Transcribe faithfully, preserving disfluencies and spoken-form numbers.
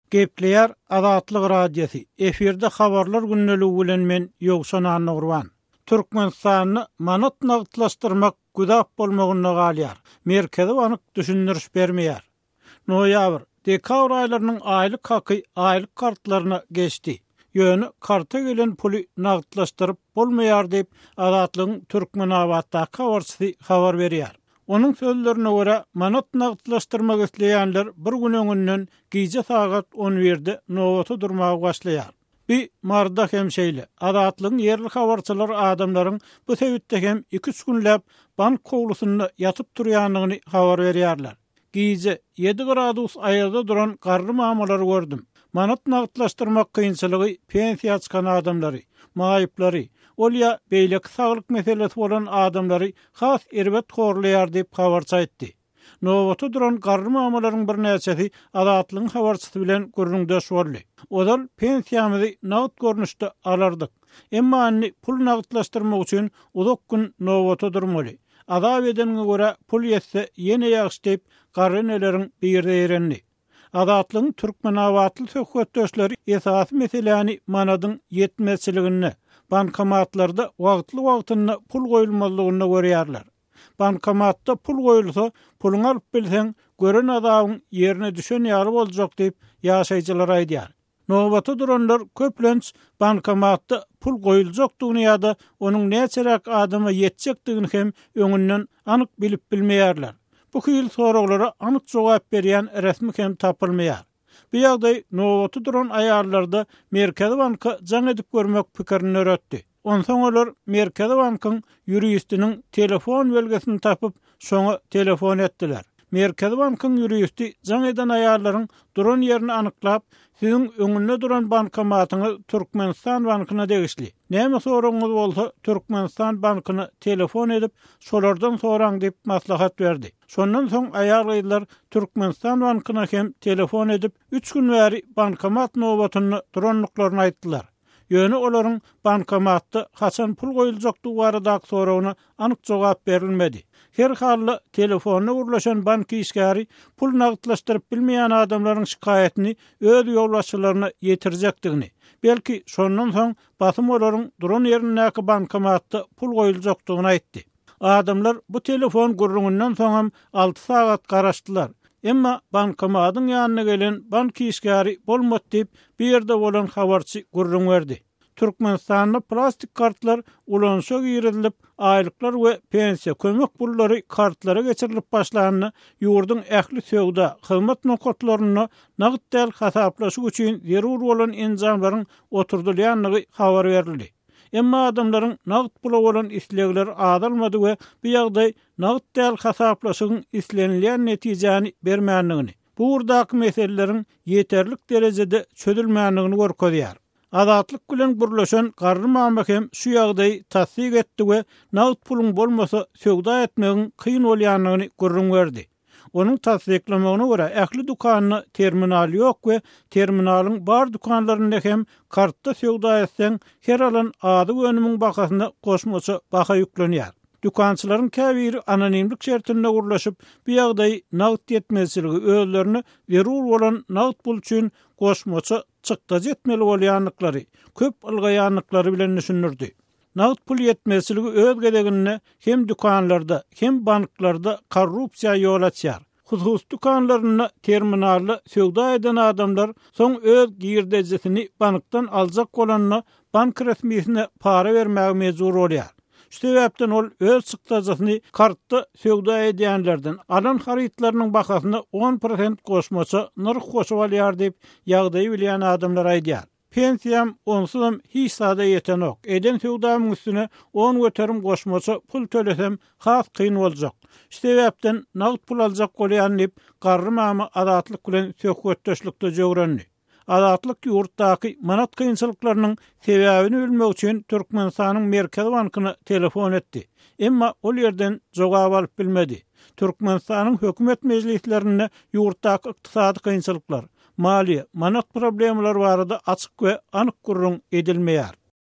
Gepleýär Azatlyk radiosi. Eferde habarlar günneligi bilen men Ýogşan Annurwan. Türkmenistany manat nagtlaşdyrmak güdap bolmagyna galýar. Merkezi anyk düşündiriş bermeýär. Noýabr, dekabr aýlarynyň aýlyk haky aýlyk kartlaryna geçdi. Ýöne karta gelen puly nagtlaşdyryp bolmaýar diýip Azatlygyň Türkmen awatda habarçysy habar berýär. Onun sözlerine göre manat nagtlaşdyrmak isleýänler bir gün öňünden giýje sagat on birde nowata durmagy başlaýar. Bir marda hemşeýle Azatlygyň ýerli habarçylar adamlaryň bu sebäpde hem iki üç günläp bank kowlusyna ýatyp durýanlygyny habar berýärler. Giýje ýedi gradus aýarda duran garry mamulary gördüm. Manat nagtlaşdyrmak kynçylygy pensiýa çykan adamlary, maýyplary, olya beýlek saglyk meselesi bolan adamlary has erbet horlaýar diýip habarça etdi. Nowata duran garry mamularyň bir näçesi Azatlygyň habarçysy bilen görüňdeş boldy. Olar pensiýamyzy nagt görnüşde alardyk. Emma anny pul nagtlaşdyrmak üçin uzak gün nowata durmaly. Azap edeniňe görä pul ýetse ýene ýaxşy diýip garry neleriň birde erenli. Azatlygyň Türkmen awatly söhbetdeşleri esasy meseleni manadyň ýetmezçiligini, bankomatlarda wagtly wagtyna pul goýulmalygyny görýärler. Bankomatda pul goýulsa, puluny alyp bilseň, gören adamyň ýerine düşen ýary boljak diýip ýaşaýjylar aýdýar. Nowata duranlar köplenç bankomatda pul goýuljakdygyny ýa-da onuň näçerek adama ýetjekdigini hem öňünden anyk bilip bilmeýärler. Bu hyl soraglara anyk jogap berýän resmi hem tapylmaýar. Bu ýagdaý nowata duran aýarlarda Merkezi banka jaň edip görmek pikirini öretdi. Onsoň olar Merkezi bankyň ýuristiniň telefon belgesini tapyp şoňa telefon etdiler. Merkezi bankyň ýuristi jaň eden aýarlaryň duran ýerini anyklap, siziň öňünde duran bankomatyňy Türkmenistan bankyna degişli. Näme soraňyz bolsa Türkmenistan bankyna telefon edip şolardan soraň diýip maslahat berdi. Şondan soň aýarlar Türkmenistan bankyna hem telefon edip üç gün bäri bankomat nowatyny duranlyklaryny aýtdylar. Ýöne olaryň bankomatda haçan pul goýuljakdygy barada soragyna anyk jogap berilmedi. Her halda telefonna urlaşan bank işgäri pul nagtlaşdyryp bilmeýän adamlaryň şikaýetini öz ýolbaşçylaryna ýetirjekdigini, belki şondan soň basym olaryň duran ýerindäki bankomatda pul goýuljakdygyny aýtdy. Adamlar bu telefon gurrundan soň alty sagat garaşdylar. Emma bankomatyň ýanyna gelen bank işgäri bolmady diýip bir ýerde bolan habarçy gurrun berdi. Türkmenistanda plastik kartlar ulanşa girilip, aýlyklar we pensiýa kömek pullary kartlara geçirilip başlanyny ýurdun ähli söwda hyzmat nokatlaryna nagt däl hasaplaşyk üçin zerur bolan enjamlaryň oturdylýanlygy habar berildi. Emma adamlaryň nagt pula bolan islegleri adalmady we bu ýagdaý nagt däl hasaplaşygyň islenilýän netijäni bermänligini, bu urdaky meselelerin ýeterlik derejede çözülmänligini görkezýär. Azatlyk bilen gürleşen garry mamlak hem şu ýagdaý tasdik etdi we nagt puluň bolmasa söwda etmegiň kyn bolýanlygyny görüň berdi. Onuň tasdiklamagyna görä ähli dukanyny terminal ýok we terminalyň bar dukanlarynda hem kartda söwda etseň her alan ady önümiň bakasyna goşmaça baka ýüklenýär. Dukançylaryň käbiri anonimlik şertinde gurlaşyp, bu ýagdaý nagt ýetmezçiligi özlerini zerur bolan nagt pul üçin goşmaça çykda jetmeli bolýanlyklary, köp ylgaýanlyklary bilen düşünürdi. Nagt pul ýetmezçiligi öz gelegine hem dukanlarda hem banklarda korrupsiýa ýol açýar. Husus dukanlaryna terminaly söwda eden adamlar soň öz girdejesini bankdan aljak bolanyna bank resmiýetine para bermäge mejbur bolýar. Şu sebäpden ol öz çykdajasyny kartda söwda edýänlerden alan harytlarynyň bakasyna on prosent goşmaça narh goşup alýar diýip ýagdaýy bilýän adamlar aýdýar. Pensiýam onsuzam hiç sada ýetenok. Eden söwdamyň üstüne on göterim goşmaça pul төлesem has kyn boljak. Şu sebäpden nagt pul aljak bolýan diýip garry mama Azatlyk bilen söhbetdeşlikde jöwrenli. Azatlyk ýurtdaky manat kynçylyklarynyň sebäbini bilmek üçin Türkmenistanyň Merkezi bankyna telefon etdi. Emma ol ýerden jogap alyp bilmedi. Türkmenistanyň hökümet mejlislerinde ýurtdaky ykdysady kynçylyklar, maliýe, manat problemler barada açyk we anyk gurrun edilmeýär.